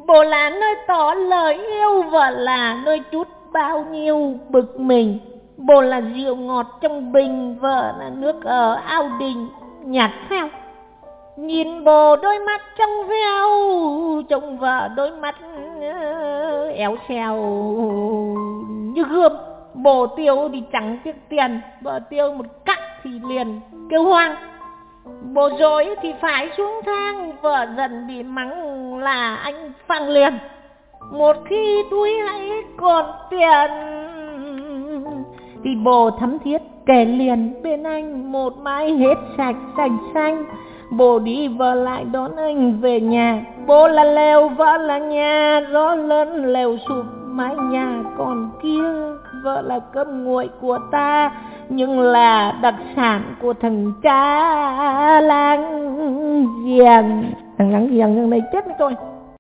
Bố là nơi tỏ lời yêu, vợ là nơi chút bao nhiêu bực mình. Bố là rượu ngọt trong bình, vợ là nước ở ao đình nhạt phèo. Nhìn bố đôi mắt trong veo, trông vợ đôi mắt éo xèo như gươm. Bố tiêu thì chẳng tiếc tiền, vợ tiêu một cắc thì liền kêu hoang. Bố dối thì phải xuống thang, vợ dần bị mắng là anh phang liền. Một khi túi hãy còn tiền thì bố thắm thiết kể liền bên anh một mái hết sạch sành xanh. Bố đi vợ lại đón anh về nhà. Bố là lều, vợ là nhà, gió lớn lều sụp mái nhà còn kia. Vợ là cơm nguội của ta, nhưng là đặc sản của thằng cha láng giềng. Thằng láng giềng này chết với tôi.